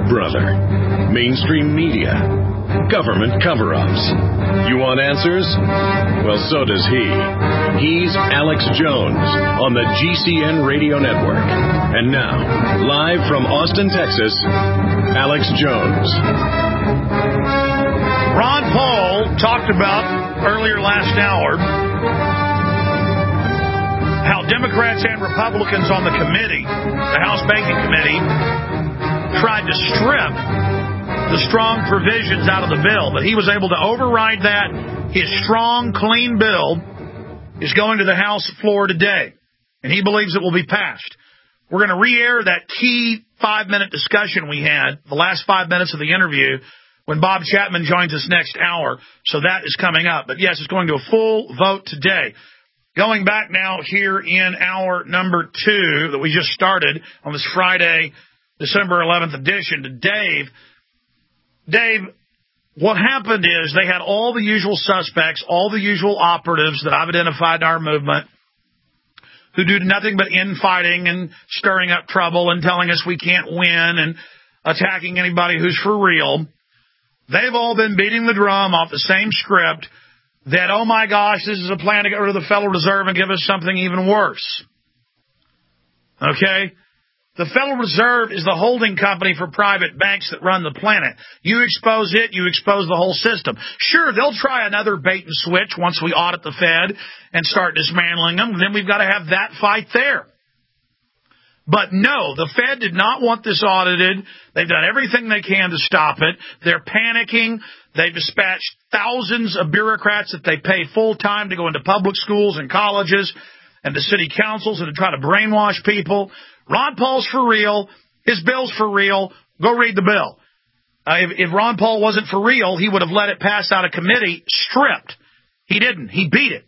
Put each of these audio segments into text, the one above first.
Big Brother, mainstream media, government cover-ups. You want answers? Well, so does he. He's Alex Jones on the GCN Radio Network. And now, live from Austin, Texas, Alex Jones. Ron Paul talked about earlier last hour how Democrats and Republicans on the committee, the House Banking Committee, tried to strip the strong provisions out of the bill, but he was able to override that. His strong, clean bill is going to the House floor today, and he believes it will be passed. We're going to re-air that key 5-minute discussion we had, the last 5 minutes of the interview, when Bob Chapman joins us next hour, so that is coming up. But yes, it's going to a full vote today. Going back now here in hour number 2 that we just started on this Friday, December 11th edition to Dave. Dave, what happened is they had all the usual suspects, all the usual operatives that I've identified in our movement who do nothing but infighting and stirring up trouble and telling us we can't win and attacking anybody who's for real. They've all been beating the drum off the same script that, oh, my gosh, this is a plan to get rid of the Federal Reserve and give us something even worse. Okay? The Federal Reserve is the holding company for private banks that run the planet. You expose it, you expose the whole system. Sure, they'll try another bait and switch once we audit the Fed and start dismantling them. Then we've got to have that fight there. But no, the Fed did not want this audited. They've done everything they can to stop it. They're panicking. They've dispatched thousands of bureaucrats that they pay full-time to go into public schools and colleges and to city councils and to try to brainwash people. Ron Paul's for real. His bill's for real. Go read the bill. If Ron Paul wasn't for real, he would have let it pass out of committee stripped. He didn't. He beat it.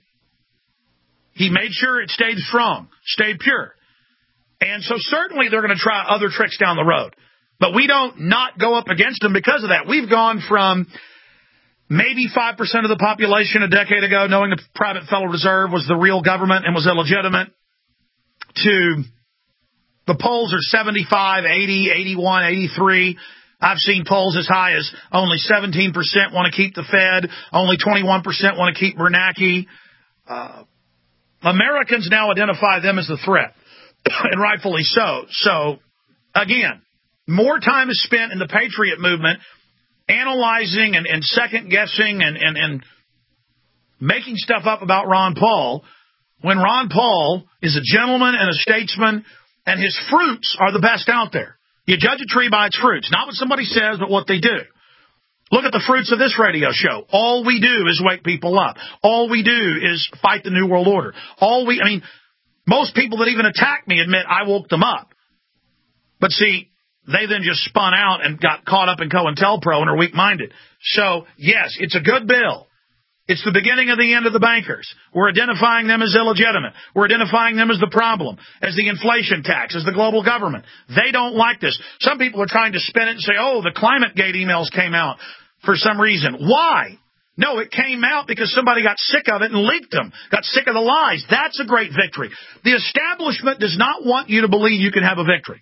He made sure it stayed strong, stayed pure. And so certainly they're going to try other tricks down the road. But we don't not go up against them because of that. We've gone from maybe 5% of the population a decade ago knowing the private Federal Reserve was the real government and was illegitimate to the polls are 75, 80, 81, 83. I've seen polls as high as only 17% want to keep the Fed, only 21% want to keep Bernanke. Americans now identify them as the threat, and rightfully so. So, again, more time is spent in the Patriot movement analyzing and second-guessing and making stuff up about Ron Paul when Ron Paul is a gentleman and a statesman, and his fruits are the best out there. You judge a tree by its fruits, not what somebody says, but what they do. Look at the fruits of this radio show. All we do is wake people up. All we do is fight the New World Order. Most people that even attack me admit I woke them up. But see, they then just spun out and got caught up in COINTELPRO and are weak-minded. So, yes, it's a good bill. It's the beginning of the end of the bankers. We're identifying them as illegitimate. We're identifying them as the problem, as the inflation tax, as the global government. They don't like this. Some people are trying to spin it and say, oh, the ClimateGate emails came out for some reason. Why? No, it came out because somebody got sick of it and leaked them, got sick of the lies. That's a great victory. The establishment does not want you to believe you can have a victory.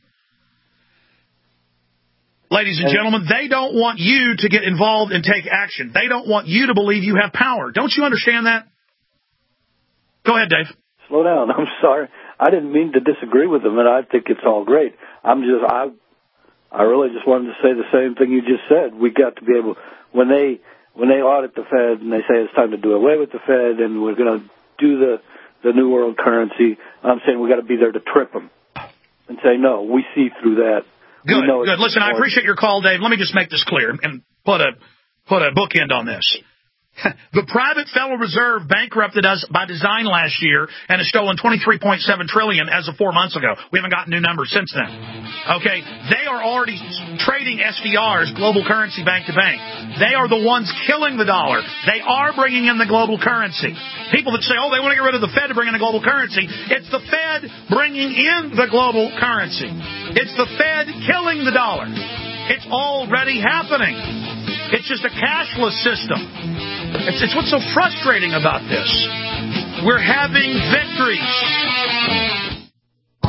Ladies and gentlemen, they don't want you to get involved and take action. They don't want you to believe you have power. Don't you understand that? Go ahead, Dave. Slow down. I'm sorry. I didn't mean to disagree with them, and I think it's all great. I really just wanted to say the same thing you just said. We got to be able, when they audit the Fed and they say it's time to do away with the Fed and we're going to do the new world currency, I'm saying we got to be there to trip them and say, no, we see through that. Good. Listen, I appreciate your call, Dave. Let me just make this clear and put a bookend on this. The private Federal Reserve bankrupted us by design last year and has stolen $23.7 trillion as of 4 months ago. We haven't gotten new numbers since then. Okay? They are already trading SDRs, global currency, bank to bank. They are the ones killing the dollar. They are bringing in the global currency. People that say, oh, they want to get rid of the Fed to bring in the global currency. It's the Fed bringing in the global currency. It's the Fed killing the dollar. It's already happening. It's just a cashless system. It's what's so frustrating about this. We're having victories.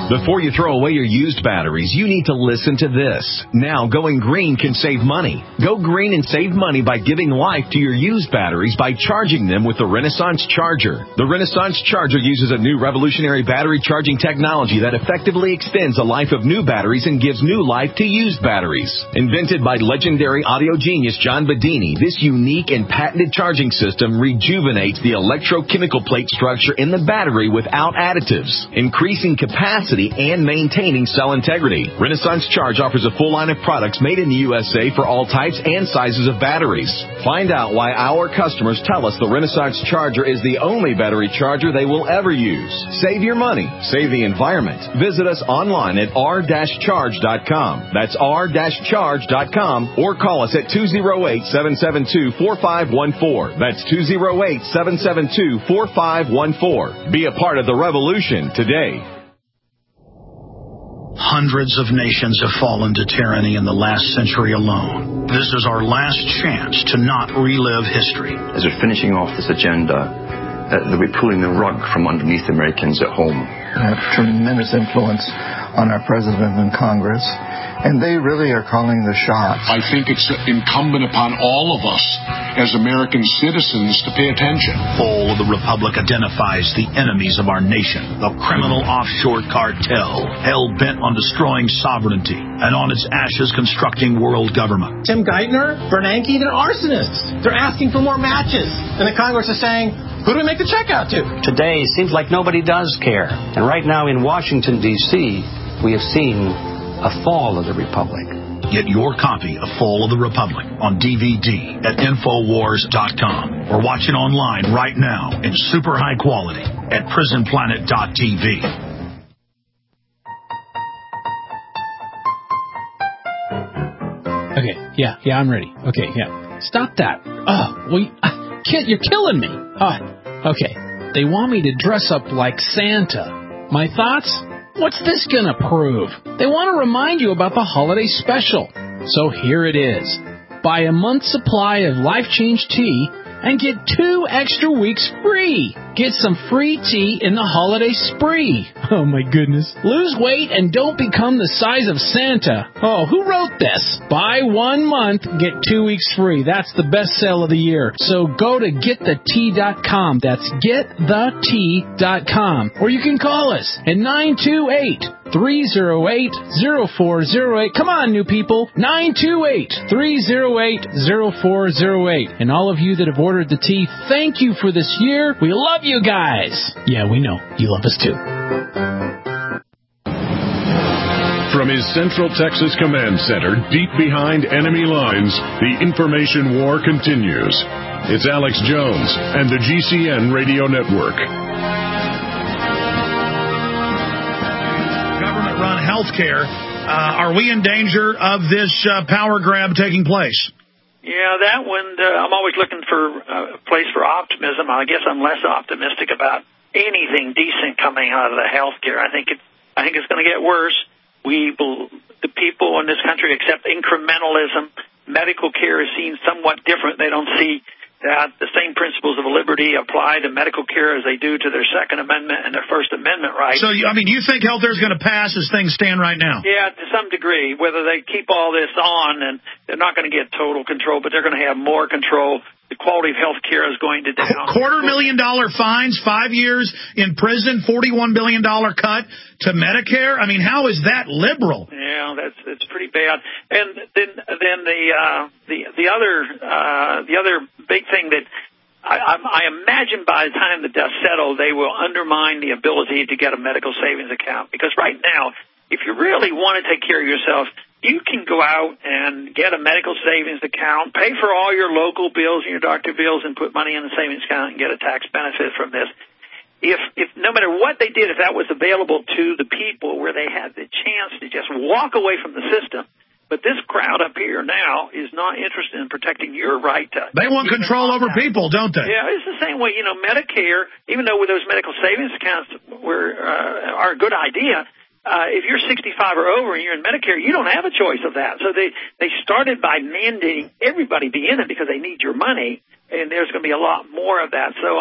Before you throw away your used batteries, you need to listen to this. Now, going green can save money. Go green and save money by giving life to your used batteries by charging them with the Renaissance Charger. The Renaissance Charger uses a new revolutionary battery charging technology that effectively extends the life of new batteries and gives new life to used batteries. Invented by legendary audio genius John Bedini, this unique and patented charging system rejuvenates the electrochemical plate structure in the battery without additives, increasing capacity and maintaining cell integrity. Renaissance Charge offers a full line of products made in the USA for all types and sizes of batteries. Find out why our customers tell us the Renaissance Charger is the only battery charger they will ever use. Save your money. Save the environment. Visit us online at r-charge.com. That's r-charge.com, or call us at 208-772-4514. That's 208-772-4514. Be a part of the revolution today. Hundreds of nations have fallen to tyranny in the last century alone. This is our last chance to not relive history. As we're finishing off this agenda, that we're pulling the rug from underneath Americans at home. They have tremendous influence on our president and Congress, and they really are calling the shots. I think it's incumbent upon all of us as American citizens to pay attention. Fall of the Republic identifies the enemies of our nation, the criminal offshore cartel, hell-bent on destroying sovereignty, and on its ashes constructing world government. Tim Geithner, Bernanke, they're arsonists. They're asking for more matches. And the Congress is saying, who do we make the check out to? Today, it seems like nobody does care. And right now in Washington, D.C., we have seen a fall of the Republic. Get your copy of Fall of the Republic on DVD at Infowars.com or watch it online right now in super high quality at PrisonPlanet.tv. Okay, yeah, I'm ready. Okay, yeah. Stop that. You're killing me. Okay. They want me to dress up like Santa. My thoughts? What's this gonna prove? They want to remind you about the holiday special. So here it is. Buy a month's supply of Life Change tea and get 2 extra weeks free. Get some free tea in the holiday spree. Oh my goodness. Lose weight and don't become the size of Santa. Oh, who wrote this? Buy 1 month, get 2 weeks free. That's the best sale of the year. So go to getthetea.com. That's getthetea.com. Or you can call us at 928-308-0408. Come on, new people. 928-308-0408. And all of you that have ordered the tea, thank you for this year. We love you guys. Yeah, we know. You love us too. From his Central Texas Command Center, deep behind enemy lines, the information war continues. It's Alex Jones and the GCN Radio Network. Government-run health care. Are we in danger of this power grab taking place? Yeah, that one, I'm always looking for a place for optimism. I guess I'm less optimistic about anything decent coming out of the health care. I think it's going to get worse. The people in this country accept incrementalism. Medical care is seen somewhat different. They don't see that the same principles of liberty apply to medical care as they do to their Second Amendment and their First Amendment rights. So, you think health care is going to pass as things stand right now? Yeah, to some degree. Whether they keep all this on, and they're not going to get total control, but they're going to have more control. The quality of health care is going to down. $250,000 fines, 5 years in prison, $41 billion cut to Medicare. How is that liberal? Yeah, that's pretty bad. And then the other big thing that I imagine by the time the dust settles, they will undermine the ability to get a medical savings account, because right now, if you really want to take care of yourself, you can go out and get a medical savings account, pay for all your local bills and your doctor bills, and put money in the savings account and get a tax benefit from this. If no matter what they did, if that was available to the people where they had the chance to just walk away from the system, but this crowd up here now is not interested in protecting your right to... They want control over people, don't they? Yeah, it's the same way, Medicare, even though those medical savings accounts are a good idea, if you're 65 or over and you're in Medicare, you don't have a choice of that. So they started by mandating everybody be in it because they need your money, and there's going to be a lot more of that. So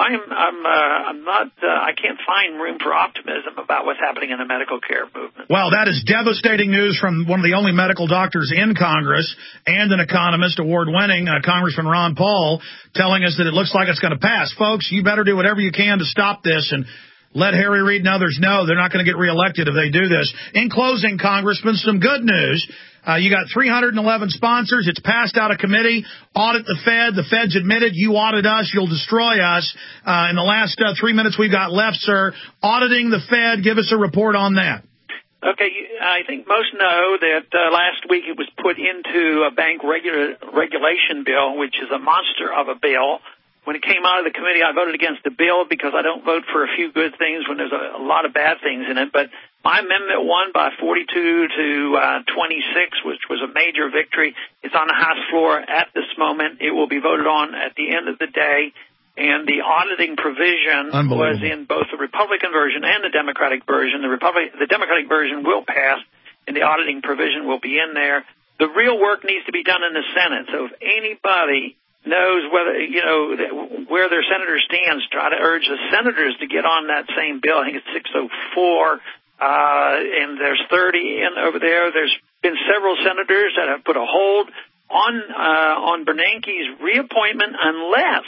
I can't find room for optimism about what's happening in the medical care movement. Well, that is devastating news from one of the only medical doctors in Congress and an economist, award-winning Congressman Ron Paul, telling us that it looks like it's going to pass. Folks, you better do whatever you can to stop this and let Harry Reid and others know they're not going to get reelected if they do this. In closing, Congressman, some good news. You got 311 sponsors. It's passed out of committee. Audit the Fed. The Fed's admitted you audit us, you'll destroy us. In the last 3 minutes we've got left, sir, auditing the Fed. Give us a report on that. Okay, I think most know that last week it was put into a bank regulation bill, which is a monster of a bill. When it came out of the committee, I voted against the bill because I don't vote for a few good things when there's a lot of bad things in it. But my amendment won by 42 to 26, which was a major victory. It's on the House floor at this moment. It will be voted on at the end of the day. And the auditing provision was in both the Republican version and the Democratic version. The Democratic version will pass, and the auditing provision will be in there. The real work needs to be done in the Senate. So if anybody knows where their senator stands, try to urge the senators to get on that same bill. I think it's 604, and there's 30 in over there. There's been several senators that have put a hold on Bernanke's reappointment unless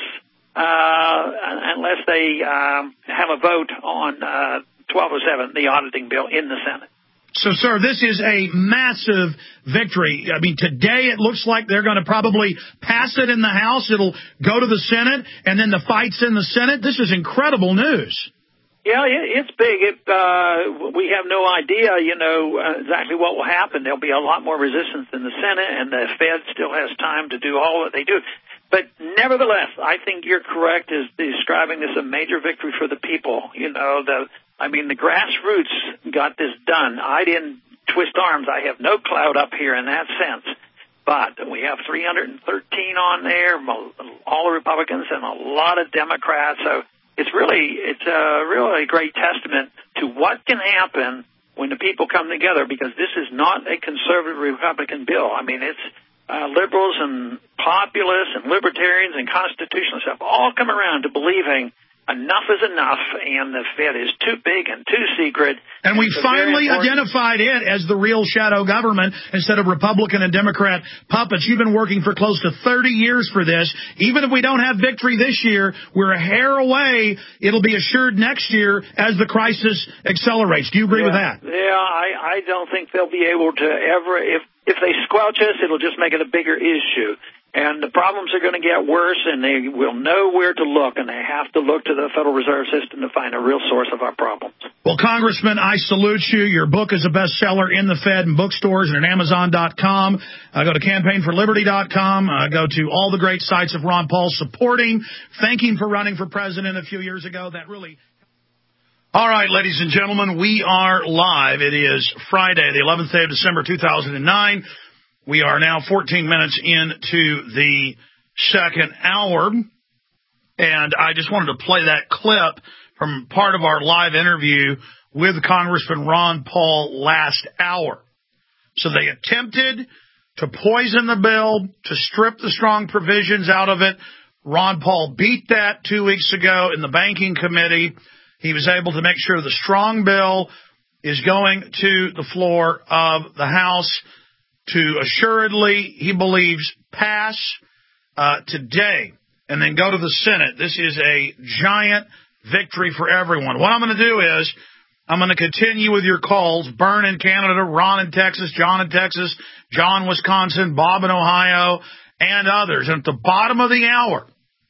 they have a vote on 1207, the auditing bill, in the Senate. So, sir, this is a massive victory. I mean, today it looks like they're going to probably pass it in the House. It'll go to the Senate, and then the fight's in the Senate. This is incredible news. Yeah, it's big. We have no idea, exactly what will happen. There'll be a lot more resistance in the Senate, and the Fed still has time to do all that they do. But nevertheless, I think you're correct as describing this a major victory for the people. The grassroots got this done. I didn't twist arms. I have no clout up here in that sense. But we have 313 on there, all the Republicans and a lot of Democrats. So it's really a great testament to what can happen when the people come together, because this is not a conservative Republican bill. I mean, it's liberals and populists and libertarians and constitutionalists have all come around to believing enough is enough, and the Fed is too big and too secret. And we finally identified it as the real shadow government instead of Republican and Democrat puppets. You've been working for close to 30 years for this. Even if we don't have victory this year, we're a hair away. It'll be assured next year as the crisis accelerates. Do you agree with that? Yeah, I don't think they'll be able to ever. If they squelch us, it'll just make it a bigger issue. And the problems are going to get worse, and they will know where to look, and they have to look to the Federal Reserve System to find a real source of our problems. Well, Congressman, I salute you. Your book is a bestseller in the Fed and bookstores and at Amazon.com. Go to CampaignForLiberty.com. Go to all the great sites of Ron Paul supporting, thanking for running for president a few years ago. That really... All right, ladies and gentlemen, we are live. It is Friday, the 11th day of December, 2009. We are now 14 minutes into the second hour, and I just wanted to play that clip from part of our live interview with Congressman Ron Paul last hour. So they attempted to poison the bill, to strip the strong provisions out of it. Ron Paul beat that 2 weeks ago in the banking committee. He was able to make sure the strong bill is going to the floor of the House to assuredly, he believes, pass today and then go to the Senate. This is a giant victory for everyone. What I'm going to do is I'm going to continue with your calls. Bern in Canada, Ron in Texas, John in Texas, John, Wisconsin, Bob in Ohio, and others. And at the bottom of the hour,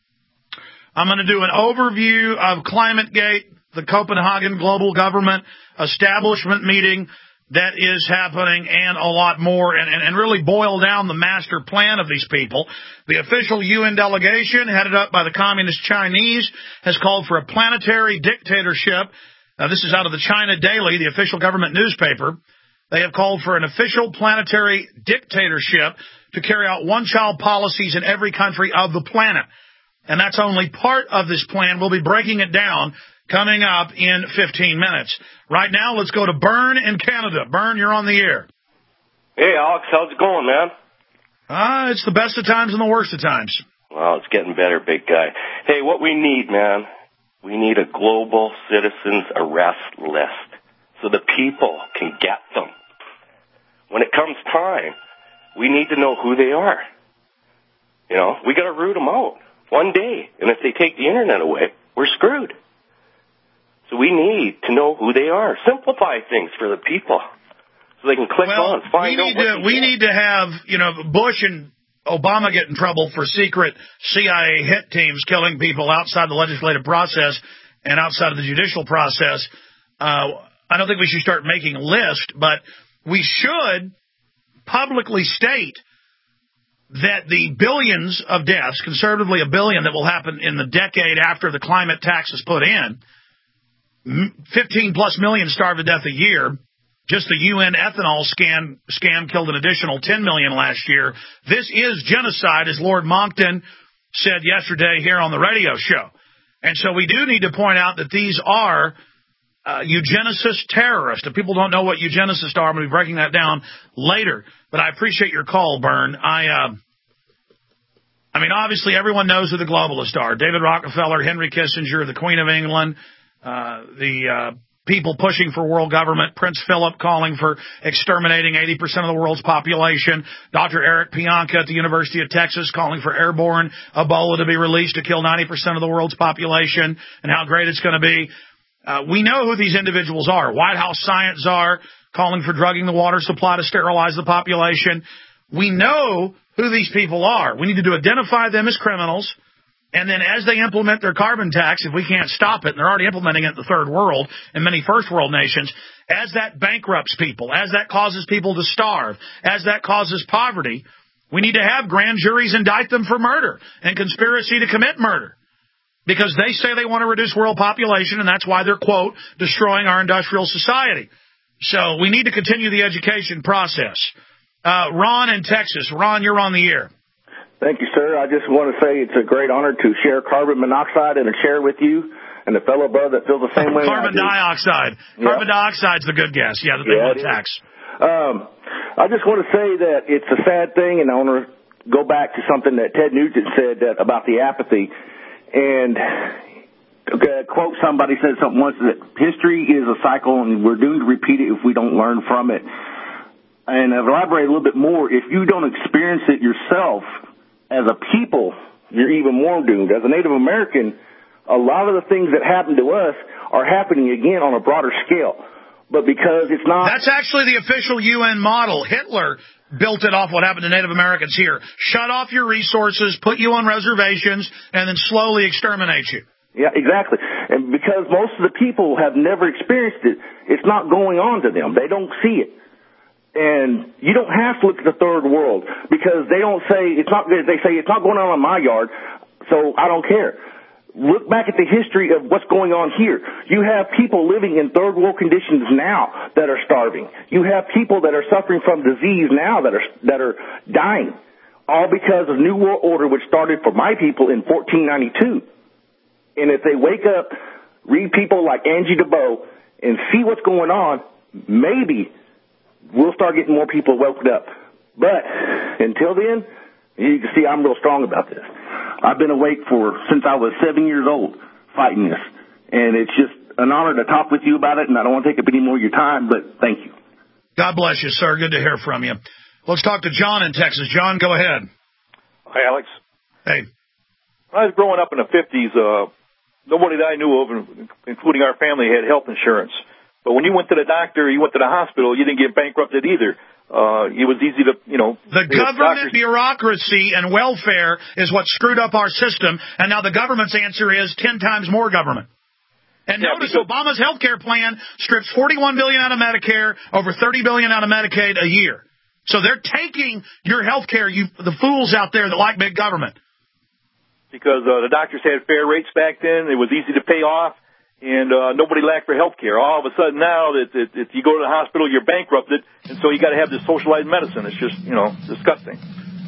I'm going to do an overview of ClimateGate, the Copenhagen Global Government Establishment meeting that is happening, and a lot more, and really boil down the master plan of these people. The official UN delegation, headed up by the Communist Chinese, has called for a planetary dictatorship. This is out of the China Daily, the official government newspaper. They have called for an official planetary dictatorship to carry out one-child policies in every country of the planet. And that's only part of this plan. We'll be breaking it down coming up in 15 minutes. Right now, let's go to Bern in Canada. Bern, you're on the air. Hey, Alex, how's it going, man? It's the best of times and the worst of times. Well, it's getting better, big guy. Hey, what we need, man, we need a global citizens arrest list so the people can get them. When it comes time, we need to know who they are. You know, we got to root them out one day. And if they take the internet away, we're screwed. So we need to know who they are. Simplify things for the people so they can click on, find out. We need to have, Bush and Obama get in trouble for secret CIA hit teams killing people outside the legislative process and outside of the judicial process. I don't think we should start making a list, but we should publicly state that the billions of deaths, conservatively $1 billion, that will happen in the decade after the climate tax is put in, 15-plus million starve to death a year. Just the UN ethanol scam killed an additional 10 million last year. This is genocide, as Lord Monckton said yesterday here on the radio show. And so we do need to point out that these are eugenicist terrorists. If people don't know what eugenicists are, I'm going to be breaking that down later. But I appreciate your call, Bern. I mean, obviously everyone knows who the globalists are. David Rockefeller, Henry Kissinger, the Queen of England, the people pushing for world government, Prince Philip calling for exterminating 80% of the world's population, Dr. Eric Pianka at the University of Texas calling for airborne Ebola to be released to kill 90% of the world's population and how great it's going to be. We know who these individuals are. White House science czar calling for drugging the water supply to sterilize the population. We know who these people are. We need to identify them as criminals. And then as they implement their carbon tax, if we can't stop it, and they're already implementing it in the third world and many first world nations, as that bankrupts people, as that causes people to starve, as that causes poverty, we need to have grand juries indict them for murder and conspiracy to commit murder. Because they say they want to reduce world population, and that's why they're, quote, destroying our industrial society. So we need to continue the education process. Ron in Texas. Ron, you're on the air. Thank you, sir. I just want to say it's a great honor to share carbon monoxide in a chair with you and the fellow brother that feels the same way. Carbon dioxide. Yeah. Carbon dioxide's the good gas. Yeah, that they want to tax. I just want to say that it's a sad thing, and I want to go back to something that Ted Nugent said about the apathy. And quote, somebody said something once that history is a cycle and we're doomed to repeat it if we don't learn from it. And I've elaborated a little bit more. If you don't experience it yourself as a people, you're even more doomed. As a Native American, a lot of the things that happen to us are happening again on a broader scale. But because it's not... That's actually the official UN model. Hitler built it off what happened to Native Americans here. Shut off your resources, put you on reservations, and then slowly exterminate you. Yeah, exactly. And because most of the people have never experienced it, it's not going on to them. They don't see it. And you don't have to look at the third world because they don't say it's not. They say it's not going on in my yard, so I don't care. Look back at the history of what's going on here. You have people living in third world conditions now that are starving. You have people that are suffering from disease now that are dying, all because of New World Order, which started for my people in 1492. And if they wake up, read people like Angie DeBow, and see what's going on, maybe we'll start getting more people woken up. But until then, you can see I'm real strong about this. I've been awake since I was 7 years old fighting this. And it's just an honor to talk with you about it, and I don't want to take up any more of your time, but thank you. God bless you, sir. Good to hear from you. Let's talk to John in Texas. John, go ahead. Hi, Alex. Hey. When I was growing up in the 50s, nobody that I knew of, including our family, had health insurance. But when you went to the doctor, you went to the hospital, you didn't get bankrupted either. It was easy to, The government bureaucracy and welfare is what screwed up our system, and now the government's answer is 10 times more government. And notice Obama's health care plan strips $41 billion out of Medicare, over $30 billion out of Medicaid a year. So they're taking your health care, the fools out there that like big government. Because the doctors had fair rates back then, it was easy to pay off. And nobody lacked for health care. All of a sudden now, that if you go to the hospital, you're bankrupted, and so you got to have this socialized medicine. It's just, disgusting.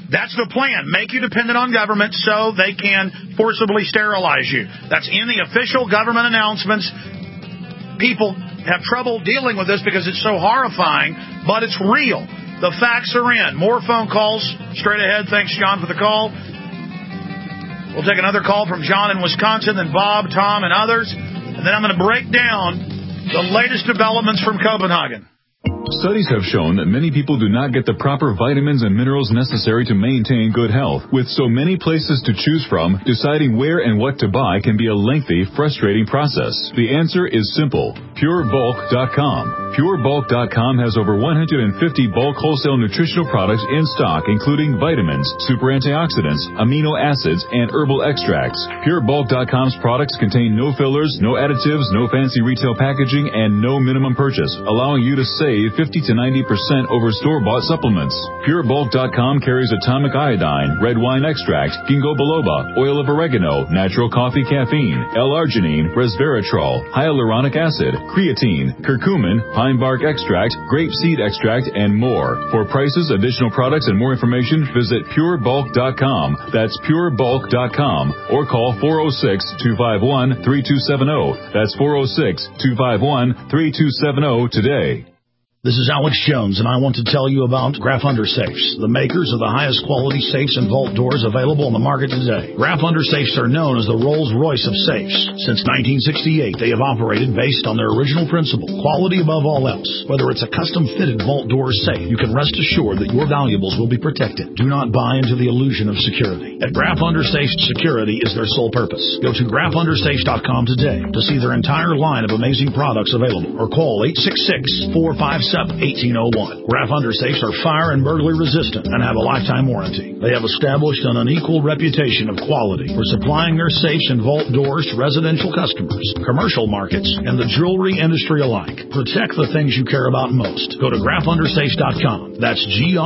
That's the plan. Make you dependent on government so they can forcibly sterilize you. That's in the official government announcements. People have trouble dealing with this because it's so horrifying, but it's real. The facts are in. More phone calls straight ahead. Thanks, John, for the call. We'll take another call from John in Wisconsin, then Bob, Tom, and others. And then I'm going to break down the latest developments from Copenhagen. Studies have shown that many people do not get the proper vitamins and minerals necessary to maintain good health. With so many places to choose from, deciding where and what to buy can be a lengthy, frustrating process. The answer is simple. PureBulk.com. PureBulk.com has over 150 bulk wholesale nutritional products in stock, including vitamins, super antioxidants, amino acids, and herbal extracts. PureBulk.com's products contain no fillers, no additives, no fancy retail packaging, and no minimum purchase, allowing you to save 50 to 90% over store-bought supplements. PureBulk.com carries atomic iodine, red wine extract, ginkgo biloba, oil of oregano, natural coffee caffeine, L-arginine, resveratrol, hyaluronic acid, creatine, curcumin, pine bark extract, grape seed extract, and more. For prices, additional products, and more information, visit PureBulk.com. That's PureBulk.com. Or call 406-251-3270. That's 406-251-3270 today. This is Alex Jones, and I want to tell you about Graf Undersafes, the makers of the highest quality safes and vault doors available on the market today. Graf Undersafes are known as the Rolls-Royce of safes. Since 1968, they have operated based on their original principle, quality above all else. Whether it's a custom-fitted vault door or safe, you can rest assured that your valuables will be protected. Do not buy into the illusion of security. At Graf Undersafes, security is their sole purpose. Go to grafundrsafes.com today to see their entire line of amazing products available, or call 866-457-1801. Graf Undersafes are fire and burglary resistant and have a lifetime warranty. They have established an unequaled reputation of quality for supplying their safes and vault doors to residential customers, commercial markets, and the jewelry industry alike. Protect the things you care about most. Go to grafundrsafes.com. That's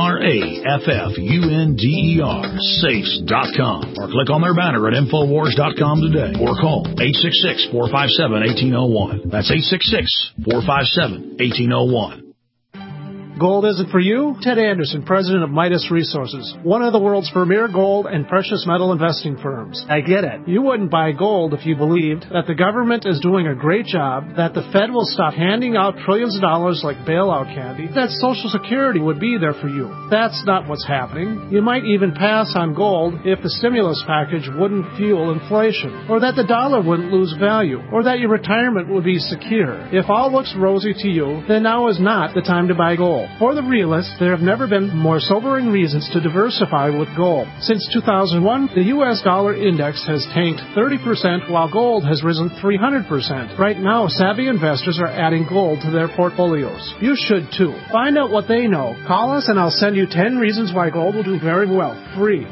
GRAFFUNDER, safes.com. Or click on their banner at Infowars.com today. Or call 866-457-1801. That's 866-457-1801. Gold isn't for you? Ted Anderson, president of Midas Resources, one of the world's premier gold and precious metal investing firms. I get it. You wouldn't buy gold if you believed that the government is doing a great job, that the Fed will stop handing out trillions of dollars like bailout candy, that Social Security would be there for you. That's not what's happening. You might even pass on gold if the stimulus package wouldn't fuel inflation, or that the dollar wouldn't lose value, or that your retirement would be secure. If all looks rosy to you, then now is not the time to buy gold. For the realists, there have never been more sobering reasons to diversify with gold. Since 2001, the U.S. dollar index has tanked 30%, while gold has risen 300%. Right now, savvy investors are adding gold to their portfolios. You should too. Find out what they know. Call us and I'll send you 10 reasons why gold will do very well. Free.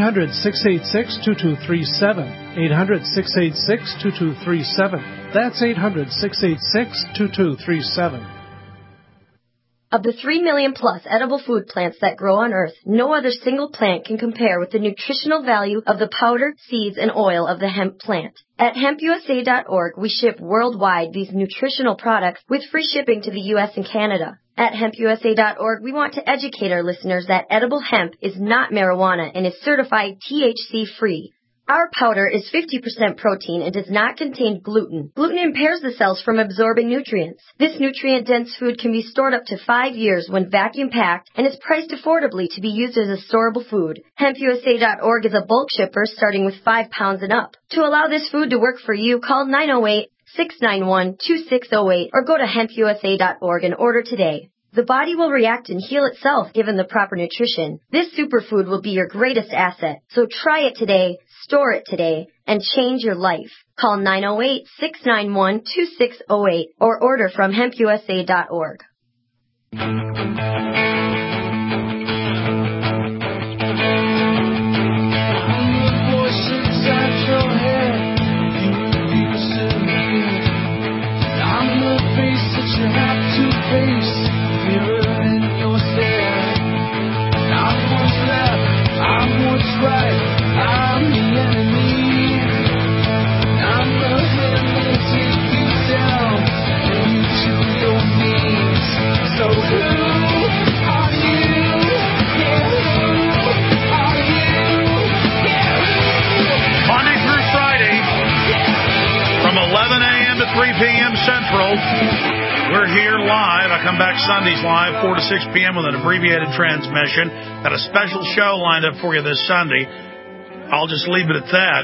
800-686-2237. 800-686-2237. That's 800-686-2237. Of the 3 million plus edible food plants that grow on Earth, no other single plant can compare with the nutritional value of the powder, seeds, and oil of the hemp plant. At hempusa.org, we ship worldwide these nutritional products with free shipping to the U.S. and Canada. At hempusa.org, we want to educate our listeners that edible hemp is not marijuana and is certified THC-free. Our powder is 50% protein and does not contain gluten. Gluten impairs the cells from absorbing nutrients. This nutrient-dense food can be stored up to 5 years when vacuum-packed and is priced affordably to be used as a storable food. HempUSA.org is a bulk shipper starting with 5 pounds and up. To allow this food to work for you, call 908-691-2608 or go to HempUSA.org and order today. The body will react and heal itself given the proper nutrition. This superfood will be your greatest asset. So try it today, store it today, and change your life. Call 908-691-2608 or order from hempusa.org. So who April. We're here live. I come back Sundays live, 4 to 6 p.m. with an abbreviated transmission. Got a special show lined up for you this Sunday. I'll just leave it at that.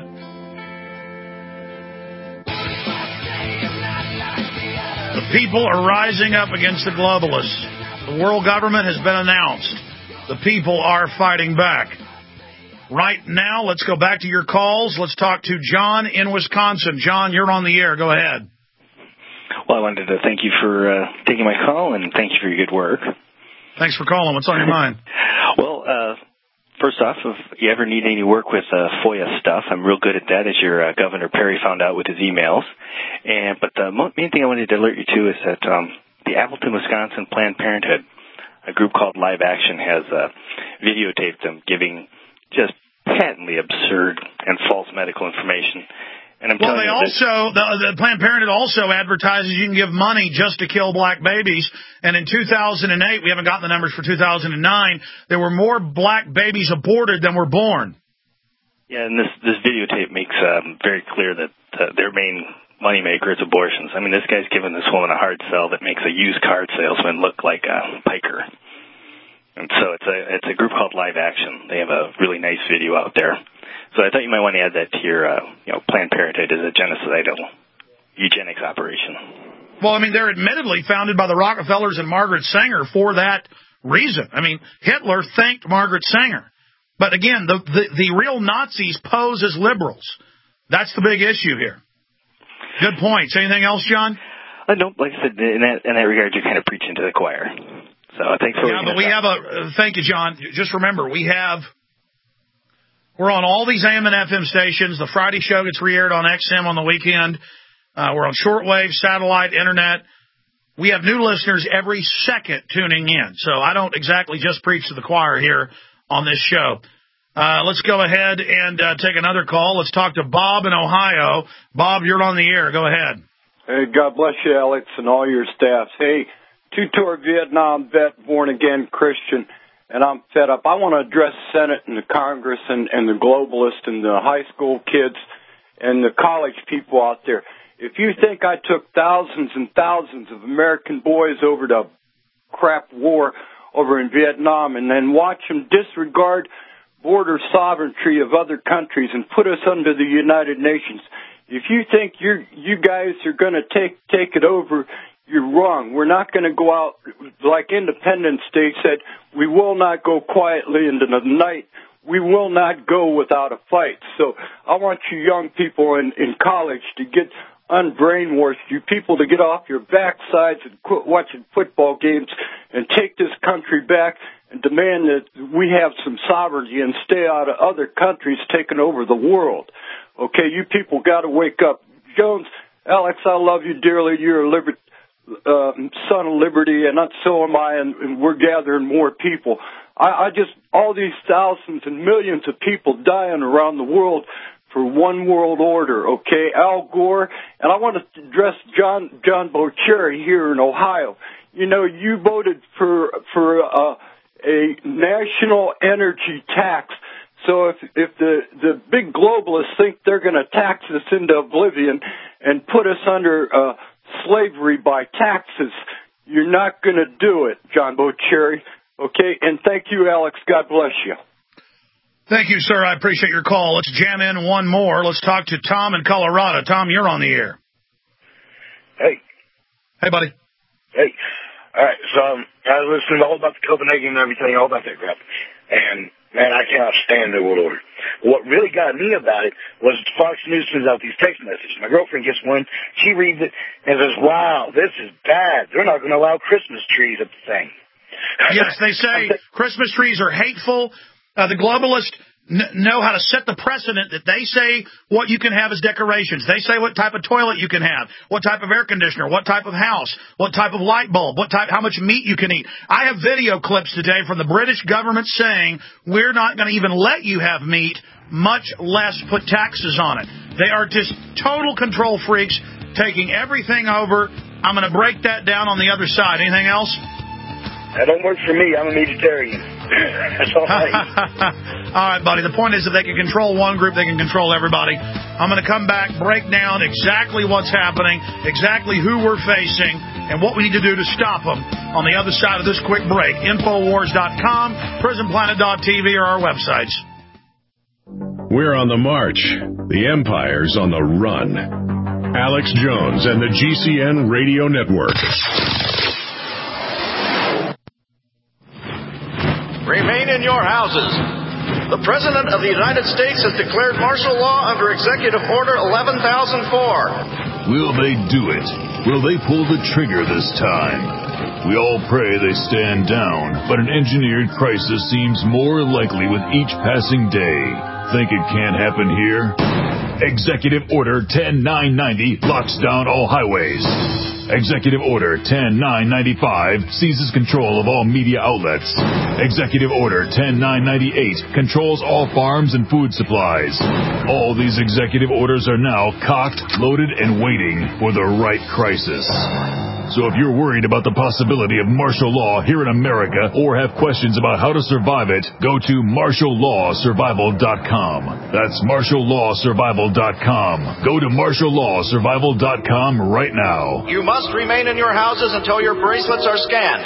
The people are rising up against the globalists. The world government has been announced. The people are fighting back. Right now, let's go back to your calls. Let's talk to John in Wisconsin. John, you're on the air. Go ahead. Well, I wanted to thank you for taking my call, and thank you for your good work. Thanks for calling. What's on your mind? Well, first off, if you ever need any work with FOIA stuff, I'm real good at that, as your Governor Perry found out with his emails. But the main thing I wanted to alert you to is that the Appleton, Wisconsin Planned Parenthood, a group called Live Action, has videotaped them giving just patently absurd and false medical information. And well, they also, the Planned Parenthood also advertises you can give money just to kill black babies. And in 2008, we haven't gotten the numbers for 2009, there were more black babies aborted than were born. Yeah, and this videotape makes very clear that their main moneymaker is abortions. I mean, this guy's giving this woman a hard sell that makes a used car salesman look like a piker. And so it's a group called Live Action. They have a really nice video out there. So I thought you might want to add that to your, Planned Parenthood is a genocidal eugenics operation. Well, I mean, they're admittedly founded by the Rockefellers and Margaret Sanger for that reason. I mean, Hitler thanked Margaret Sanger. But again, the real Nazis pose as liberals. That's the big issue here. Good points. Anything else, John? No, like I said, in that regard, you're kind of preaching to the choir. So thanks for but we have thank you, John. Just remember, we're on all these AM and FM stations. The Friday show gets re-aired on XM on the weekend. We're on shortwave, satellite, internet. We have new listeners every second tuning in. So I don't exactly just preach to the choir here on this show. Let's go ahead and take another call. Let's talk to Bob in Ohio. Bob, you're on the air. Go ahead. Hey, God bless you, Alex, and all your staff. Hey, two-tour Vietnam vet, born-again Christian, and I'm fed up. I want to address the Senate and the Congress and the globalists and the high school kids and the college people out there. If you think I took thousands and thousands of American boys over to crap war over in Vietnam and then watch them disregard border sovereignty of other countries and put us under the United Nations, if you think you guys are going to take it over, you're wrong. We're not going to go out like Independence Day said. We will not go quietly into the night. We will not go without a fight. So I want you young people in college to get unbrainwashed, you people to get off your backsides and quit watching football games and take this country back and demand that we have some sovereignty and stay out of other countries taking over the world. Okay, you people got to wake up. Jones, Alex, I love you dearly. You're a son of liberty, and so am I, and we're gathering more people. I just, all these thousands and millions of people dying around the world for one world order, okay? Al Gore, and I want to address John Bocherry here in Ohio. You know, you voted for a national energy tax. So if the big globalists think they're going to tax us into oblivion and put us under slavery by taxes, you're not going to do it, John Bocherry. Okay, and thank you, Alex. God bless you. Thank you, sir. I appreciate your call. Let's jam in one more. Let's talk to Tom in Colorado. Tom, you're on the air. Hey. Hey, buddy. Hey. All right, so I was listening all about the Copenhagen and everything, all about that crap. And, man, I cannot stand the world order. What really got me about it was Fox News sends out these text messages. My girlfriend gets one. She reads it and says, wow, this is bad. They're not going to allow Christmas trees at the thing. Yes, they say Christmas trees are hateful. The globalists know how to set the precedent that they say what you can have as decorations. They say what type of toilet you can have, what type of air conditioner, what type of house, what type of light bulb, how much meat you can eat. I have video clips today from the British government saying we're not going to even let you have meat, much less put taxes on it. They are just total control freaks, taking everything over. I'm going to break that down on the other side. Anything else? That don't work for me. I'm a vegetarian. That's all I eat. All right, buddy. The point is if they can control one group, they can control everybody. I'm going to come back, break down exactly what's happening, exactly who we're facing, and what we need to do to stop them on the other side of this quick break. Infowars.com, PrisonPlanet.tv are our websites. We're on the march. The empire's on the run. Alex Jones and the GCN Radio Network. Remain in your houses. The President of the United States has declared martial law under Executive Order 11,004. Will they do it? Will they pull the trigger this time? We all pray they stand down, but an engineered crisis seems more likely with each passing day. Think it can't happen here? Executive Order 10990 locks down all highways. Executive Order 10995 seizes control of all media outlets. Executive Order 10998 controls all farms and food supplies. All these executive orders are now cocked, loaded, and waiting for the right crisis. So if you're worried about the possibility of martial law here in America or have questions about how to survive it, go to martiallawsurvival.com. That's martiallawsurvival.com. Go to martiallawsurvival.com right now. You must remain in your houses until your bracelets are scanned.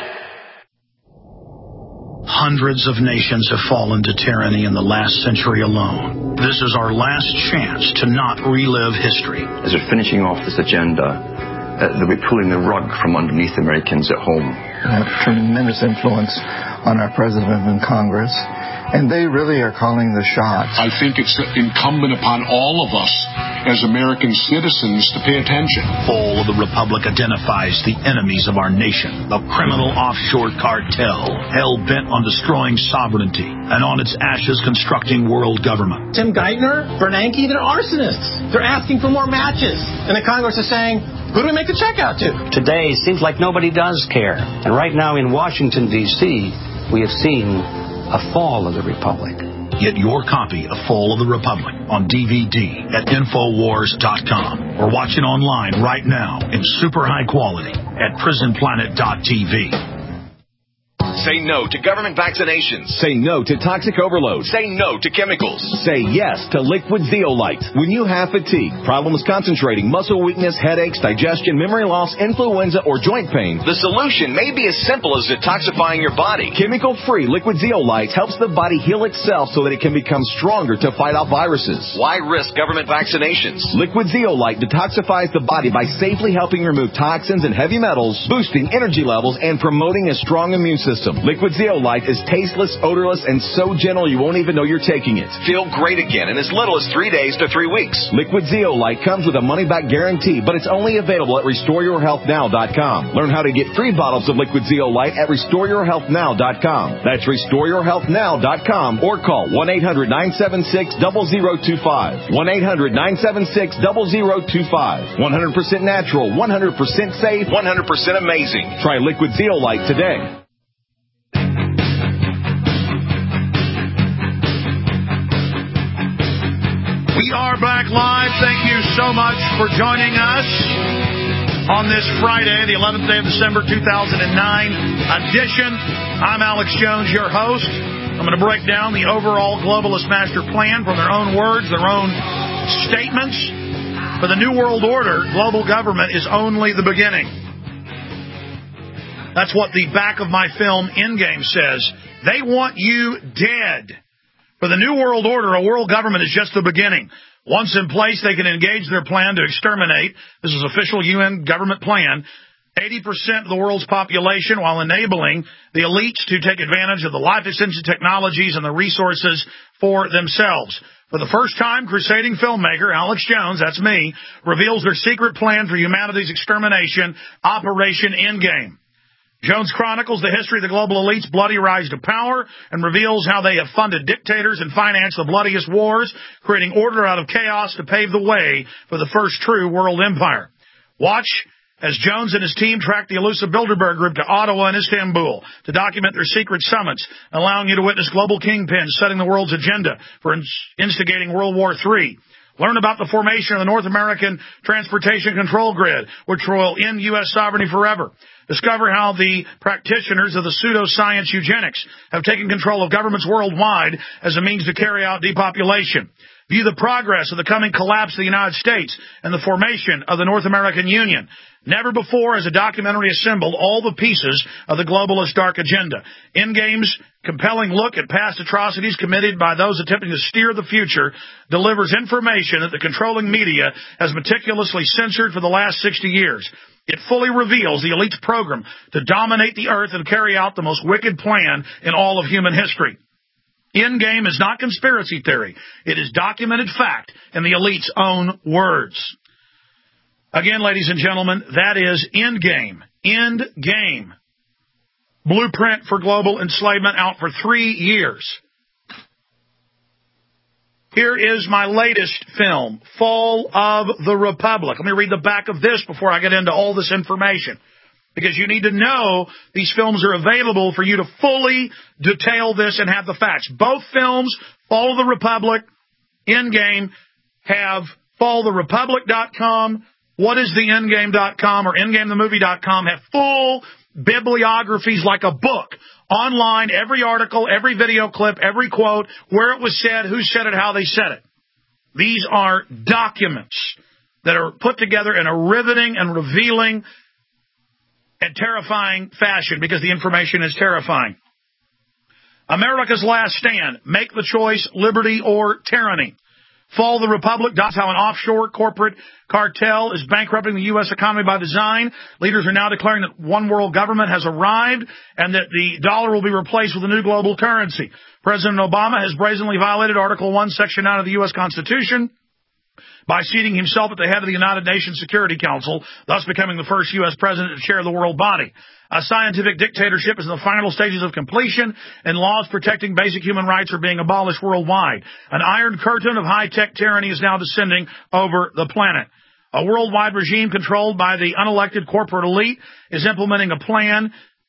Hundreds of nations have fallen to tyranny in the last century alone. This is our last chance to not relive history. As we're finishing off this agenda, they'll be pulling the rug from underneath Americans at home. They have tremendous influence on our president and Congress, and they really are calling the shots. I think it's incumbent upon all of us as American citizens to pay attention. Fall of the Republic identifies the enemies of our nation, a criminal offshore cartel hell-bent on destroying sovereignty and on its ashes constructing world government. Tim Geithner, Bernanke, they're arsonists. They're asking for more matches. And the Congress is saying, who do we make the check out to? Today, it seems like nobody does care. And right now in Washington, D.C., we have seen a fall of the Republic. Get your copy of Fall of the Republic on DVD at Infowars.com or watch it online right now in super high quality at PrisonPlanet.tv. Say no to government vaccinations. Say no to toxic overload. Say no to chemicals. Say yes to liquid zeolite. When you have fatigue, problems concentrating, muscle weakness, headaches, digestion, memory loss, influenza, or joint pain, the solution may be as simple as detoxifying your body. Chemical-free liquid zeolite helps the body heal itself so that it can become stronger to fight off viruses. Why risk government vaccinations? Liquid zeolite detoxifies the body by safely helping remove toxins and heavy metals, boosting energy levels, and promoting a strong immune system. Liquid zeolite is tasteless, odorless, and so gentle you won't even know you're taking it. Feel great again in as little as 3 days to 3 weeks. Liquid zeolite comes with a money-back guarantee, but it's only available at RestoreYourHealthNow.com. Learn how to get 3 bottles of liquid zeolite at RestoreYourHealthNow.com. That's RestoreYourHealthNow.com or call 1-800-976-0025. 1-800-976-0025. 100% natural, 100% safe, 100% amazing. Try liquid zeolite today. We are back live. Thank you so much for joining us on this Friday, the 11th day of December, 2009 edition. I'm Alex Jones, your host. I'm going to break down the overall globalist master plan from their own words, their own statements. For the New World Order, global government is only the beginning. That's what the back of my film, Endgame, says. They want you dead. For the New World Order, a world government is just the beginning. Once in place, they can engage their plan to exterminate. This is official UN government plan. 80% of the world's population while enabling the elites to take advantage of the life extension technologies and the resources for themselves. For the first time, crusading filmmaker Alex Jones, that's me, reveals their secret plan for humanity's extermination, Operation Endgame. Jones chronicles the history of the global elite's bloody rise to power and reveals how they have funded dictators and financed the bloodiest wars, creating order out of chaos to pave the way for the first true world empire. Watch as Jones and his team track the elusive Bilderberg Group to Ottawa and Istanbul to document their secret summits, allowing you to witness global kingpins setting the world's agenda for instigating World War III. Learn about the formation of the North American Transportation Control Grid, which will end U.S. sovereignty forever. Discover how the practitioners of the pseudoscience eugenics have taken control of governments worldwide as a means to carry out depopulation. View the progress of the coming collapse of the United States and the formation of the North American Union. Never before has a documentary assembled all the pieces of the globalist dark agenda. Endgame's compelling look at past atrocities committed by those attempting to steer the future delivers information that the controlling media has meticulously censored for the last 60 years. It fully reveals the elite's program to dominate the earth and carry out the most wicked plan in all of human history. Endgame is not conspiracy theory. It is documented fact in the elite's own words. Again, ladies and gentlemen, that is Endgame. Endgame. Blueprint for Global Enslavement, out for 3 years. Here is my latest film, Fall of the Republic. Let me read the back of this before I get into all this information, because you need to know these films are available for you to fully detail this and have the facts. Both films, Fall of the Republic, Endgame, have falltherepublic.com, whatistheendgame.com, or endgamethemovie.com, have full bibliographies like a book. Online, every article, every video clip, every quote, where it was said, who said it, how they said it. These are documents that are put together in a riveting and revealing and terrifying fashion, because the information is terrifying. America's Last Stand. Make the choice, liberty or tyranny. Fall of the Republic. That's how an offshore corporate cartel is bankrupting the U.S. economy by design. Leaders are now declaring that one world government has arrived and that the dollar will be replaced with a new global currency. President Obama has brazenly violated Article 1, Section 9 of the U.S. Constitution by seating himself at the head of the United Nations Security Council, thus becoming the first U.S. president to chair the world body. A scientific dictatorship is in the final stages of completion, and laws protecting basic human rights are being abolished worldwide. An iron curtain of high-tech tyranny is now descending over the planet. A worldwide regime controlled by the unelected corporate elite is implementing a plan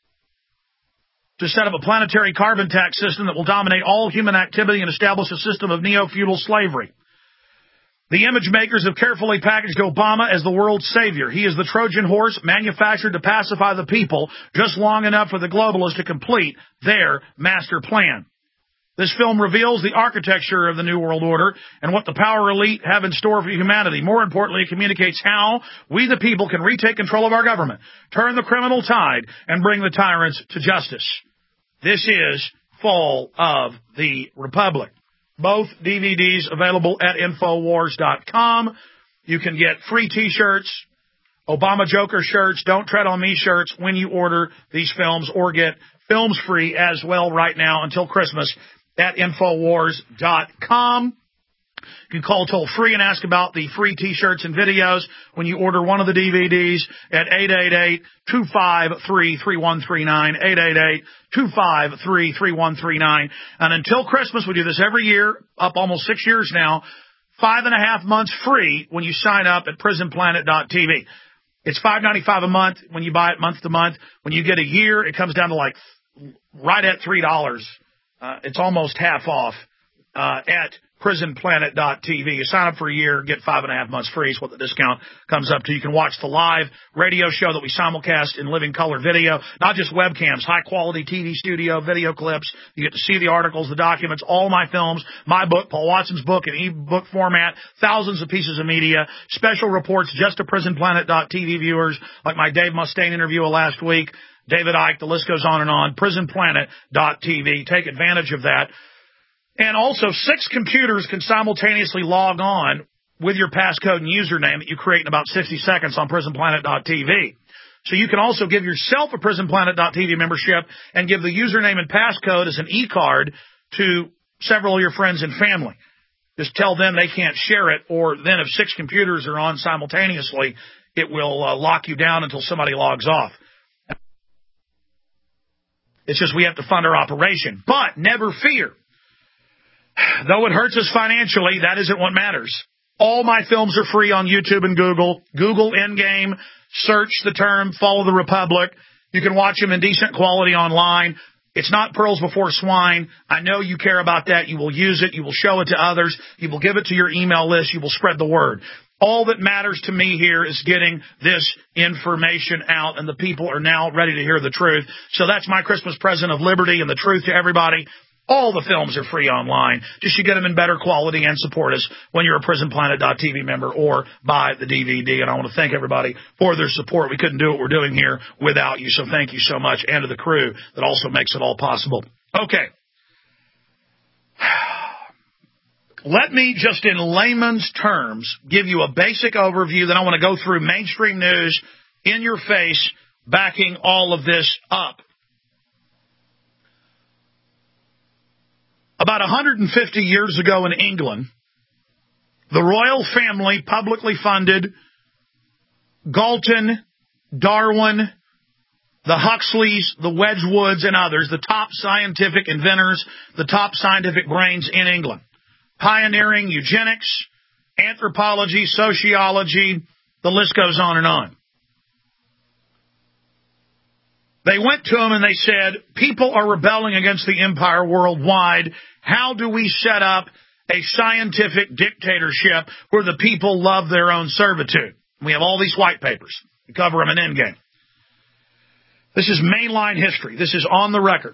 to set up a planetary carbon tax system that will dominate all human activity and establish a system of neo-feudal slavery. The image makers have carefully packaged Obama as the world's savior. He is the Trojan horse manufactured to pacify the people just long enough for the globalists to complete their master plan. This film reveals the architecture of the New World Order and what the power elite have in store for humanity. More importantly, it communicates how we the people can retake control of our government, turn the criminal tide, and bring the tyrants to justice. This is Fall of the Republic. Both DVDs available at Infowars.com. You can get free T-shirts, Obama Joker shirts, Don't Tread on Me shirts when you order these films, or get films free as well right now until Christmas at Infowars.com. You can call toll-free and ask about the free T-shirts and videos when you order one of the DVDs at 888-253-3139, 888-253-3139. And until Christmas, we do this every year, up almost 6 years now, 5.5 months free when you sign up at prisonplanet.tv. It's $5.95 a month when you buy it month to month. When you get a year, it comes down to like right at $3. It's almost half off at prisonplanet.tv. You sign up for a year, get 5.5 months free is what the discount comes up to. You can watch the live radio show that we simulcast in living color video, not just webcams, high-quality TV studio, video clips. You get to see the articles, the documents, all my films, my book, Paul Watson's book in e-book format, thousands of pieces of media, special reports just to prisonplanet.tv viewers, like my Dave Mustaine interview last week, David Icke, the list goes on, prisonplanet.tv. Take advantage of that. And also, 6 computers can simultaneously log on with your passcode and username that you create in about 60 seconds on prisonplanet.tv. So you can also give yourself a prisonplanet.tv membership and give the username and passcode as an e-card to several of your friends and family. Just tell them they can't share it, or then if 6 computers are on simultaneously, it will lock you down until somebody logs off. It's just we have to fund our operation. But never fear. Though it hurts us financially, that isn't what matters. All my films are free on YouTube and Google. Google Endgame, search the term Fall of the Republic. You can watch them in decent quality online. It's not pearls before swine. I know you care about that. You will use it. You will show it to others. You will give it to your email list. You will spread the word. All that matters to me here is getting this information out, and the people are now ready to hear the truth. So that's my Christmas present of liberty and the truth to everybody. All the films are free online. Just you get them in better quality and support us when you're a PrisonPlanet.tv member or buy the DVD. And I want to thank everybody for their support. We couldn't do what we're doing here without you, so thank you so much, and to the crew that also makes it all possible. Okay. Let me just in layman's terms give you a basic overview. Then I want to go through mainstream news in your face backing all of this up. About 150 years ago in England, the royal family publicly funded Galton, Darwin, the Huxleys, the Wedgwoods, and others, the top scientific inventors, the top scientific brains in England, pioneering eugenics, anthropology, sociology, the list goes on and on. They went to him and they said, people are rebelling against the empire worldwide. How do we set up a scientific dictatorship where the people love their own servitude? We have all these white papers. We cover them in Endgame. This is mainline history. This is on the record.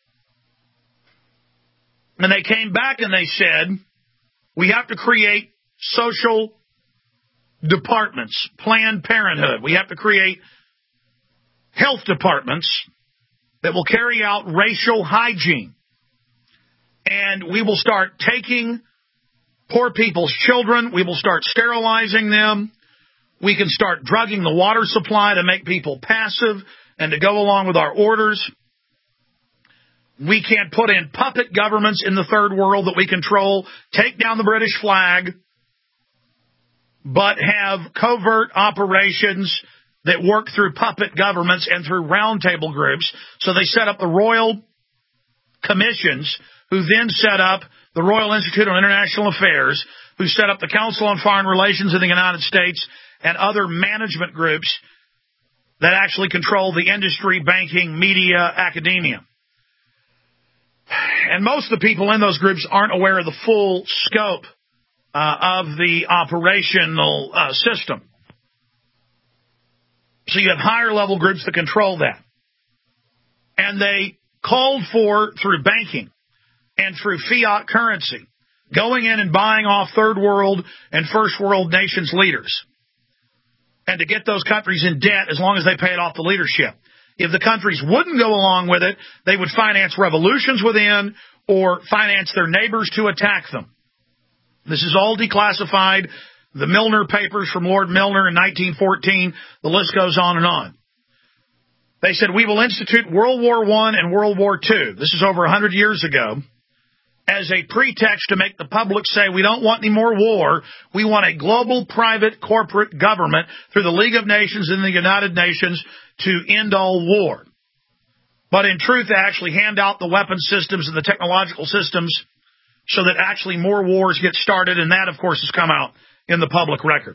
And they came back and they said, we have to create social departments, Planned Parenthood. We have to create health departments that will carry out racial hygiene. And we will start taking poor people's children. We will start sterilizing them. We can start drugging the water supply to make people passive and to go along with our orders. We can't put in puppet governments in the third world that we control, take down the British flag, but have covert operations that work through puppet governments and through roundtable groups. So they set up the Royal Commissions, who then set up the Royal Institute on International Affairs, who set up the Council on Foreign Relations in the United States, and other management groups that actually control the industry, banking, media, academia. And most of the people in those groups aren't aware of the full scope of the operational system. So you have higher level groups that control that. And they called for, through banking and through fiat currency, going in and buying off third world and first world nations leaders, and to get those countries in debt as long as they paid off the leadership. If the countries wouldn't go along with it, they would finance revolutions within or finance their neighbors to attack them. This is all declassified. The Milner papers from Lord Milner in 1914, the list goes on and on. They said, we will institute World War I and World War II. This is over 100 years ago, as a pretext to make the public say, we don't want any more war. We want a global private corporate government through the League of Nations and the United Nations to end all war. But in truth, they actually hand out the weapon systems and the technological systems so that actually more wars get started, and that, of course, has come out in the public record.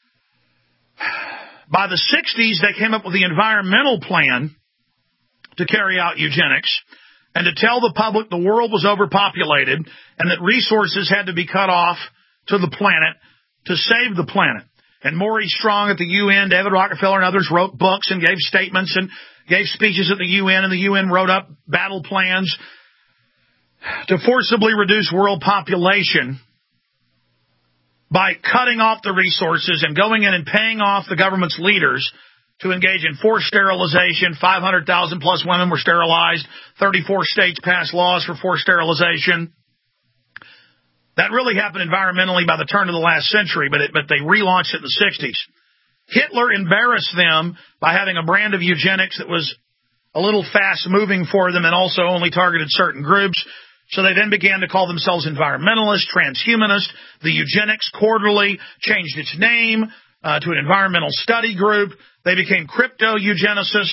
By the 60s, they came up with the environmental plan to carry out eugenics and to tell the public the world was overpopulated and that resources had to be cut off to the planet to save the planet. And Maurice Strong at the UN, David Rockefeller and others wrote books and gave statements and gave speeches at the UN, and the UN wrote up battle plans to forcibly reduce world population by cutting off the resources and going in and paying off the government's leaders to engage in forced sterilization. 500,000 plus women were sterilized. 34 states passed laws for forced sterilization. That really happened environmentally by the turn of the last century, but they relaunched it in the 60s. Hitler embarrassed them by having a brand of eugenics that was a little fast-moving for them and also only targeted certain groups. So they then began to call themselves environmentalists, transhumanists. The Eugenics Quarterly changed its name to an environmental study group. They became crypto-eugenicists.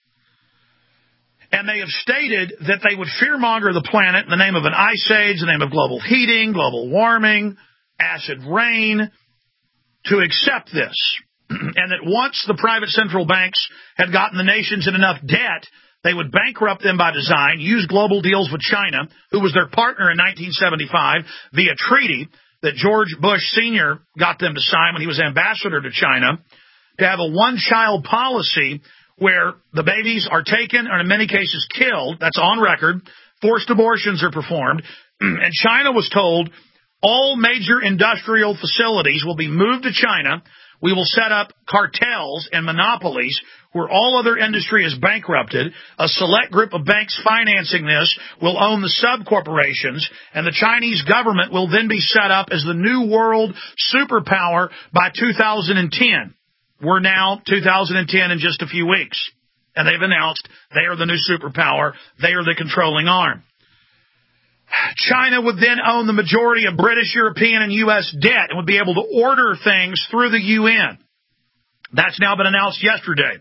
And they have stated that they would fearmonger the planet in the name of an ice age, the name of global heating, global warming, acid rain, to accept this. And that once the private central banks had gotten the nations in enough debt, they would bankrupt them by design, use global deals with China, who was their partner in 1975, via treaty, that George Bush Sr. got them to sign when he was ambassador to China, to have a one-child policy where the babies are taken or in many cases killed. That's on record. Forced abortions are performed. And China was told all major industrial facilities will be moved to China. We will set up cartels and monopolies where all other industry is bankrupted. A select group of banks financing this will own the sub-corporations, and the Chinese government will then be set up as the new world superpower by 2010. We're now 2010 in just a few weeks, and they've announced they are the new superpower. They are the controlling arm. China would then own the majority of British, European, and U.S. debt and would be able to order things through the UN. That's now been announced yesterday.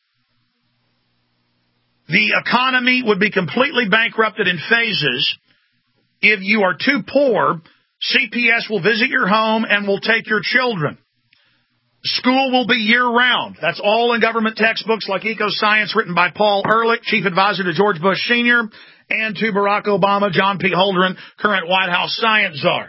The economy would be completely bankrupted in phases. If you are too poor, CPS will visit your home and will take your children. School will be year-round. That's all in government textbooks like Eco Science, written by Paul Ehrlich, chief advisor to George Bush Sr., and to Barack Obama, John P. Holdren, current White House science czar.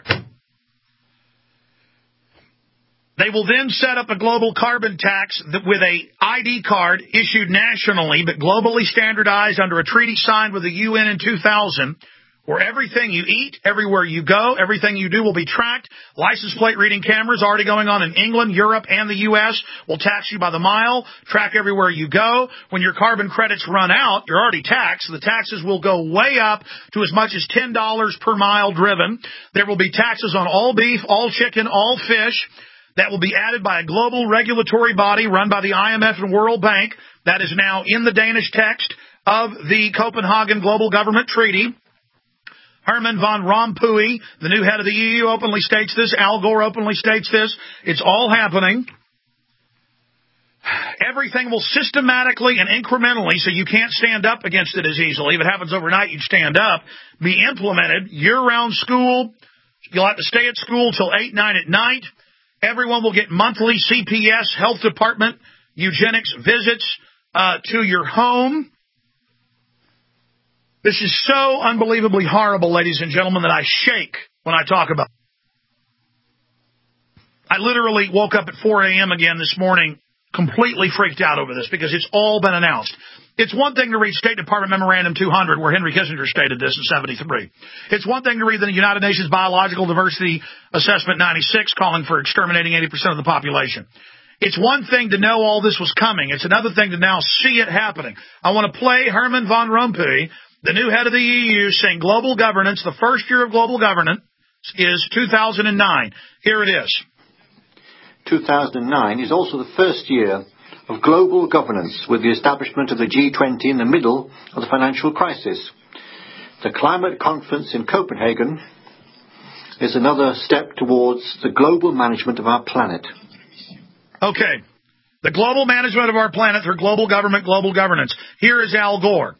They will then set up a global carbon tax with a ID card issued nationally but globally standardized under a treaty signed with the UN in 2000, where everything you eat, everywhere you go, everything you do will be tracked. License plate reading cameras already going on in England, Europe, and the U.S. will tax you by the mile, track everywhere you go. When your carbon credits run out, you're already taxed. The taxes will go way up to as much as $10 per mile driven. There will be taxes on all beef, all chicken, all fish. That will be added by a global regulatory body run by the IMF and World Bank. That is now in the Danish text of the Copenhagen Global Government Treaty. Herman von Rompuy, the new head of the EU, openly states this. Al Gore openly states this. It's all happening. Everything will systematically and incrementally, so you can't stand up against it as easily. If it happens overnight, you'd stand up. Be implemented. Year-round school. You'll have to stay at school till 8, 9 at night. Everyone will get monthly CPS, health department, eugenics visits to your home. This is so unbelievably horrible, ladies and gentlemen, that I shake when I talk about it. I literally woke up at 4 a.m. again this morning, completely freaked out over this, because it's all been announced. It's one thing to read State Department Memorandum 200, where Henry Kissinger stated this in 73. It's one thing to read the United Nations Biological Diversity Assessment 96, calling for exterminating 80% of the population. It's one thing to know all this was coming. It's another thing to now see it happening. I want to play Herman von Rompuy, the new head of the EU, saying global governance, the first year of global governance is 2009. Here it is. 2009 is also the first year of global governance, with the establishment of the G20 in the middle of the financial crisis. The climate conference in Copenhagen is another step towards the global management of our planet. Okay. The global management of our planet through global government, global governance. Here is Al Gore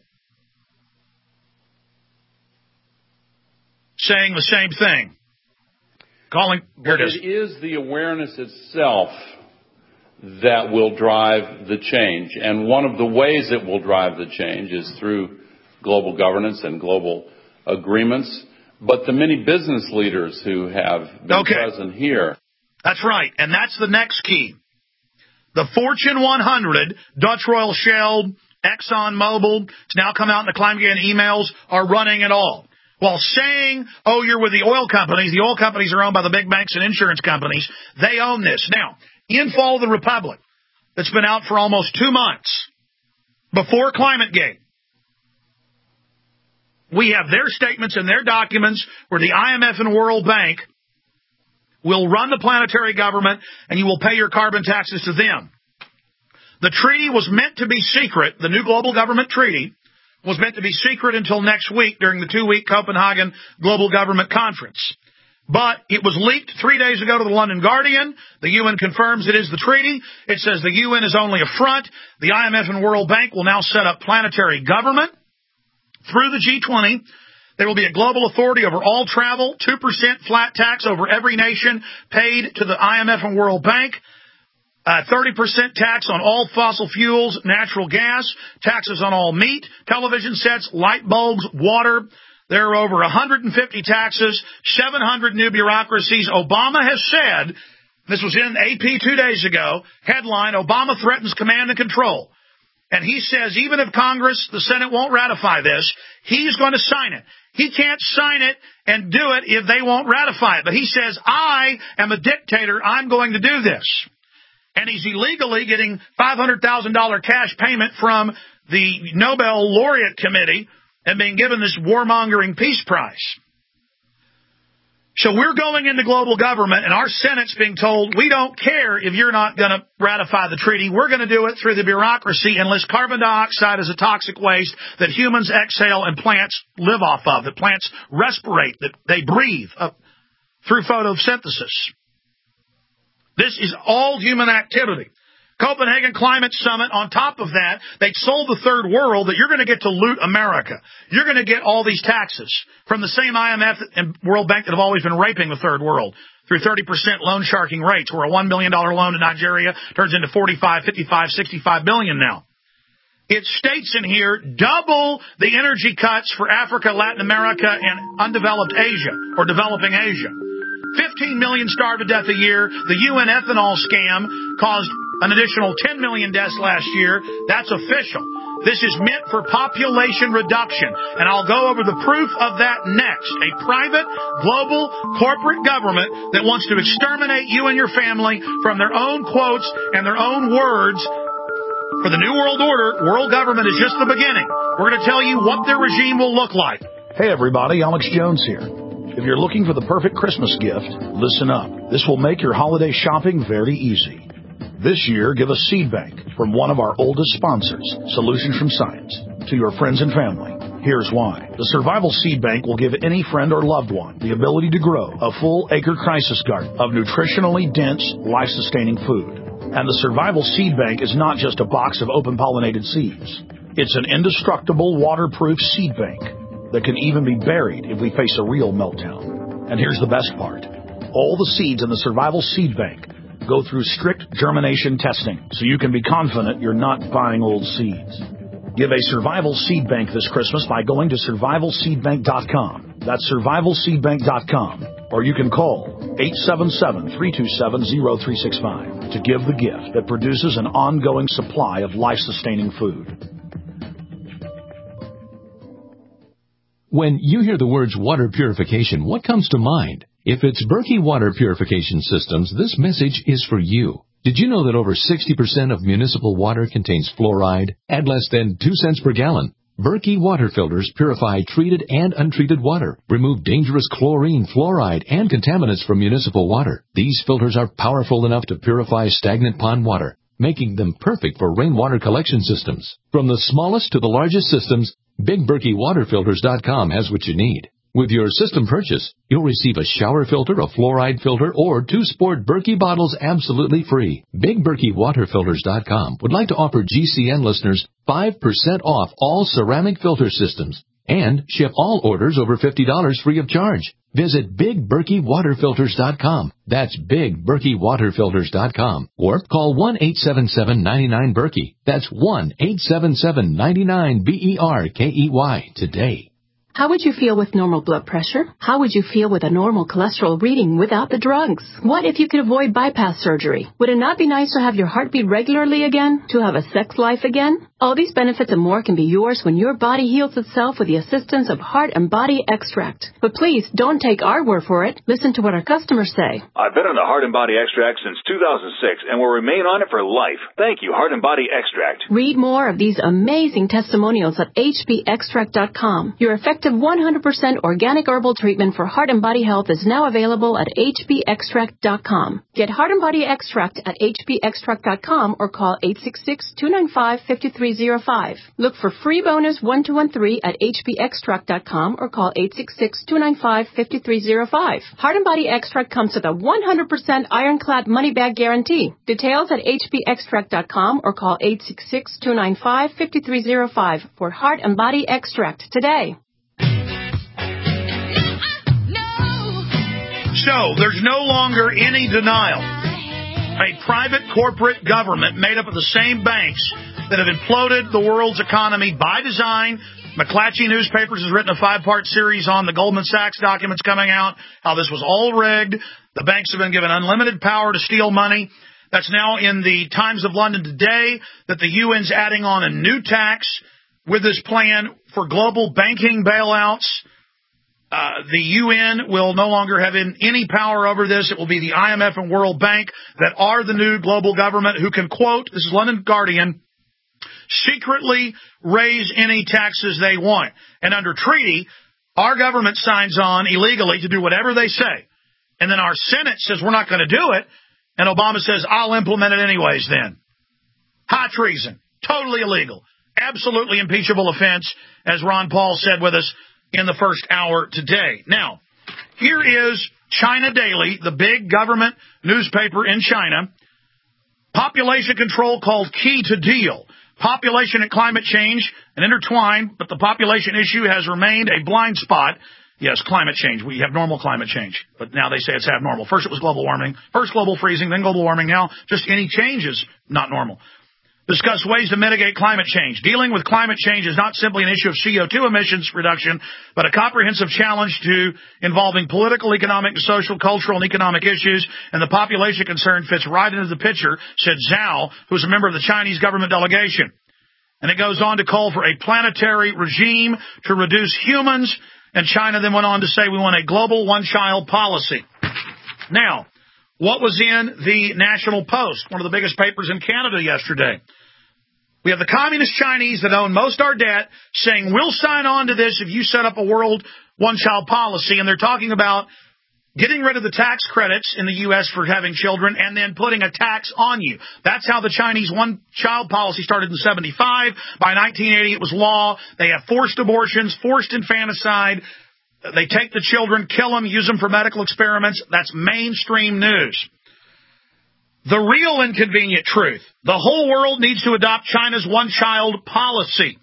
saying the same thing. But it is the awareness itself that will drive the change. And one of the ways it will drive the change is through global governance and global agreements. But the many business leaders who have been present here. That's right. And that's the next key. The Fortune 100, Dutch Royal Shell, Exxon Mobil, it's now come out in the Climate emails, are running it all. While saying, oh, you're with the oil companies are owned by the big banks and insurance companies. They own this. Now, in Fall of the Republic, that's been out for almost 2 months, before ClimateGate, we have their statements and their documents where the IMF and World Bank will run the planetary government and you will pay your carbon taxes to them. The treaty was meant to be secret. The new global government treaty was meant to be secret until next week during the 2-week Copenhagen Global Government Conference. But it was leaked 3 days ago to the London Guardian. The UN confirms it is the treaty. It says the UN is only a front. The IMF and World Bank will now set up planetary government through the G20. There will be a global authority over all travel, 2% flat tax over every nation paid to the IMF and World Bank, 30% tax on all fossil fuels, natural gas, taxes on all meat, television sets, light bulbs, water, There are over 150 taxes, 700 new bureaucracies. Obama has said, this was in AP 2 days ago, headline, Obama threatens command and control. And he says even if Congress, the Senate won't ratify this, he's going to sign it. He can't sign it and do it if they won't ratify it. But he says, I am a dictator. I'm going to do this. And he's illegally getting $500,000 cash payment from the Nobel Laureate Committee and being given this warmongering peace prize. So we're going into global government, and our Senate's being told, we don't care if you're not going to ratify the treaty. We're going to do it through the bureaucracy and list carbon dioxide as a toxic waste that humans exhale and plants live off of, that plants respirate, that they breathe through photosynthesis. This is all human activity. Copenhagen Climate Summit, on top of that, they sold the third world that you're going to get to loot America. You're going to get all these taxes from the same IMF and World Bank that have always been raping the third world through 30% loan sharking rates, where a $1 million loan to Nigeria turns into 45, 55, 65 billion now. It states in here double the energy cuts for Africa, Latin America, and undeveloped Asia, or developing Asia. 15 million starve to death a year. The UN ethanol scam caused an additional 10 million deaths last year. That's official. This is meant for population reduction, and I'll go over the proof of that next. A private, global, corporate government that wants to exterminate you and your family from their own quotes and their own words. For the New World Order, world government is just the beginning. We're going to tell you what their regime will look like. Hey everybody, Alex Jones here. If you're looking for the perfect Christmas gift, listen up. This will make your holiday shopping very easy. This year, give a seed bank from one of our oldest sponsors, Solutions from Science, to your friends and family. Here's why. The Survival Seed Bank will give any friend or loved one the ability to grow a full acre crisis garden of nutritionally dense, life-sustaining food. And the Survival Seed Bank is not just a box of open-pollinated seeds. It's an indestructible, waterproof seed bank that can even be buried if we face a real meltdown. And here's the best part. All the seeds in the Survival Seed Bank go through strict germination testing, so you can be confident you're not buying old seeds. Give a Survival Seed Bank this Christmas by going to survivalseedbank.com. That's survivalseedbank.com. Or you can call 877-327-0365 to give the gift that produces an ongoing supply of life-sustaining food. When you hear the words water purification, what comes to mind? If it's Berkey Water Purification Systems, this message is for you. Did you know that over 60% of municipal water contains fluoride at less than 2 cents per gallon? Berkey water filters purify treated and untreated water, remove dangerous chlorine, fluoride, and contaminants from municipal water. These filters are powerful enough to purify stagnant pond water, making them perfect for rainwater collection systems. From the smallest to the largest systems, BigBerkeyWaterFilters.com has what you need. With your system purchase, you'll receive a shower filter, a fluoride filter, or 2 sport Berkey bottles absolutely free. BigBerkeyWaterFilters.com would like to offer GCN listeners 5% off all ceramic filter systems and ship all orders over $50 free of charge. Visit BigBerkeyWaterFilters.com. That's BigBerkeyWaterFilters.com. Or call 1-877-99-BERKEY. That's 1-877-99-BERKEY today. How would you feel with normal blood pressure? How would you feel with a normal cholesterol reading without the drugs? What if you could avoid bypass surgery? Would it not be nice to have your heart beat regularly again? To have a sex life again? All these benefits and more can be yours when your body heals itself with the assistance of Heart and Body Extract. But please, don't take our word for it. Listen to what our customers say. I've been on the Heart and Body Extract since 2006 and will remain on it for life. Thank you, Heart and Body Extract. Read more of these amazing testimonials at hbextract.com. Your effective 100% organic herbal treatment for heart and body health is now available at hbextract.com. Get Heart and Body Extract at hbextract.com or call 866-295-5305. Look for free bonus 1213 at hbextract.com or call 866-295-5305. Heart and Body Extract comes with a 100% ironclad money-back guarantee. Details at hbextract.com or call 866-295-5305 for Heart and Body Extract today. So, there's no longer any denial. A private corporate government made up of the same banks that have imploded the world's economy by design. McClatchy Newspapers has written a 5-part series on the Goldman Sachs documents coming out, how this was all rigged. The banks have been given unlimited power to steal money. That's now in the Times of London today, that the UN's adding on a new tax with this plan for global banking bailouts. The UN will no longer have any power over this. It will be the IMF and World Bank that are the new global government who can, quote, this is London Guardian, secretly raise any taxes they want. And under treaty, our government signs on illegally to do whatever they say. And then our Senate says we're not going to do it. And Obama says, I'll implement it anyways then. High treason. Totally illegal. Absolutely impeachable offense, as Ron Paul said with us in the first hour today. Now, here is China Daily, the big government newspaper in China. Population control called key to deal. Population and climate change are intertwined, but the population issue has remained a blind spot. Yes, climate change. We have normal climate change, but now they say it's abnormal. First it was global warming, first global freezing, then global warming. Now just any change is not normal. Discuss ways to mitigate climate change. Dealing with climate change is not simply an issue of CO2 emissions reduction, but a comprehensive challenge involving political, economic, social, cultural, and economic issues, and the population concern fits right into the picture, said Zhao, who's a member of the Chinese government delegation. And it goes on to call for a planetary regime to reduce humans, and China then went on to say we want a global one-child policy. Now, what was in the National Post, one of the biggest papers in Canada yesterday? We have the communist Chinese that own most our debt saying we'll sign on to this if you set up a world one-child policy. And they're talking about getting rid of the tax credits in the U.S. for having children and then putting a tax on you. That's how the Chinese one-child policy started in 1975. By 1980, it was law. They have forced abortions, forced infanticide. They take the children, kill them, use them for medical experiments. That's mainstream news. The real inconvenient truth. The whole world needs to adopt China's one-child policy.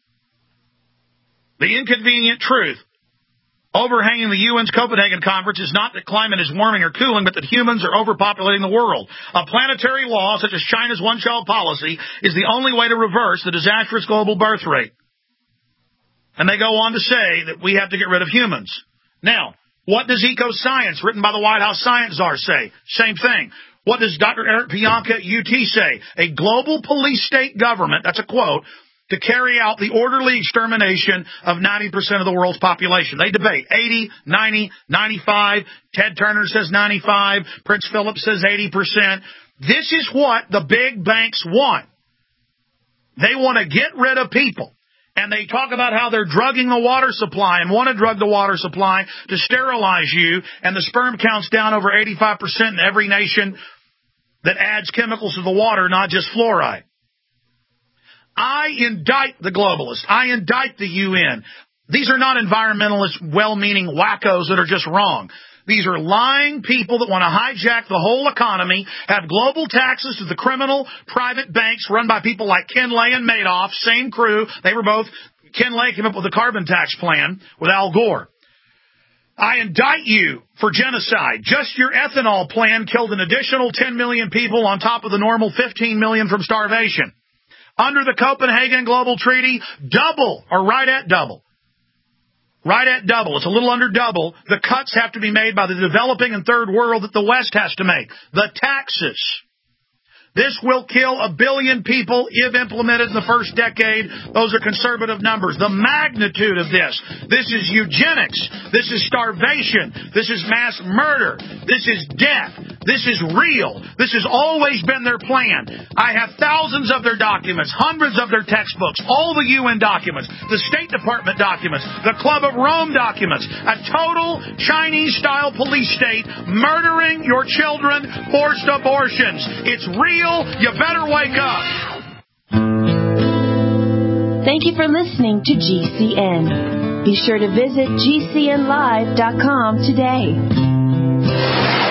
The inconvenient truth overhanging the UN's Copenhagen conference is not that climate is warming or cooling, but that humans are overpopulating the world. A planetary law such as China's one-child policy is the only way to reverse the disastrous global birth rate. And they go on to say that we have to get rid of humans. Now, what does Eco-Science, written by the White House science czar, say? Same thing. What does Dr. Eric Pianka at UT say? A global police state government, that's a quote, to carry out the orderly extermination of 90% of the world's population. They debate 80, 90, 95. Ted Turner says 95. Prince Philip says 80%. This is what the big banks want. They want to get rid of people. And they talk about how they're drugging the water supply and want to drug the water supply to sterilize you. And the sperm count's down over 85% in every nation that adds chemicals to the water, not just fluoride. I indict the globalists. I indict the UN. These are not environmentalist, well-meaning wackos that are just wrong. These are lying people that want to hijack the whole economy, have global taxes to the criminal private banks run by people like Ken Lay and Madoff, same crew. They were both, Ken Lay came up with the carbon tax plan with Al Gore. I indict you for genocide. Just your ethanol plan killed an additional 10 million people on top of the normal 15 million from starvation. Under the Copenhagen Global Treaty, double, or right at double. Right at double. It's a little under double. The cuts have to be made by the developing and third world that the West has to make. The taxes. This will kill 1 billion people if implemented in the first decade. Those are conservative numbers. The magnitude of this. This is eugenics. This is starvation. This is mass murder. This is death. This is real. This has always been their plan. I have thousands of their documents, hundreds of their textbooks, all the UN documents, the State Department documents, the Club of Rome documents, a total Chinese-style police state murdering your children, forced abortions. It's real. You better wake up. Thank you for listening to GCN. Be sure to visit GCNlive.com today.